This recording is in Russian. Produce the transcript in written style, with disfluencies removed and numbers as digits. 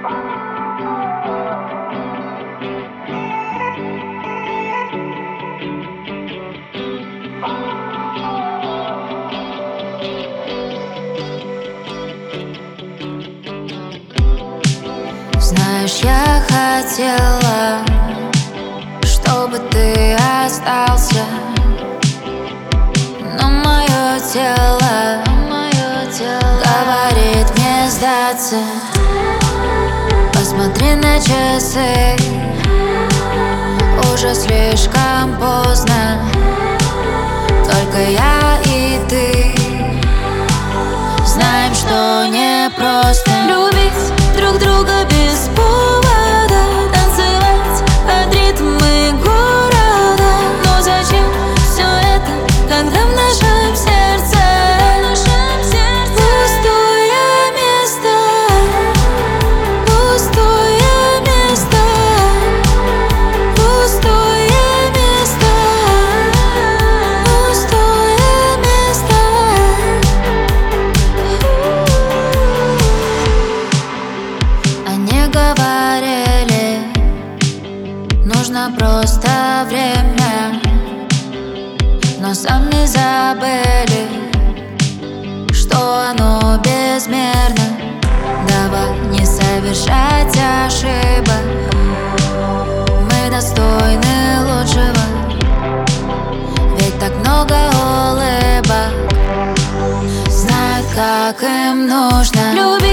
Знаешь, я хотела, чтобы ты остался, но мое тело говорит мне сдаться. Посмотри на часы, уже слишком поздно. Только я и ты знаем, что непросто любить друг друга без повода, танцевать под ритмы города. Но зачем все это, когда в нашем сердце пустое место, пустое место, пустое место, пустое место. Они говорили, нужно просто время, но сами забыли, что оно безмерно. Давай не совершать ошибок, мы достойны лучшего. Ведь так много улыбок знают, как им нужно любить.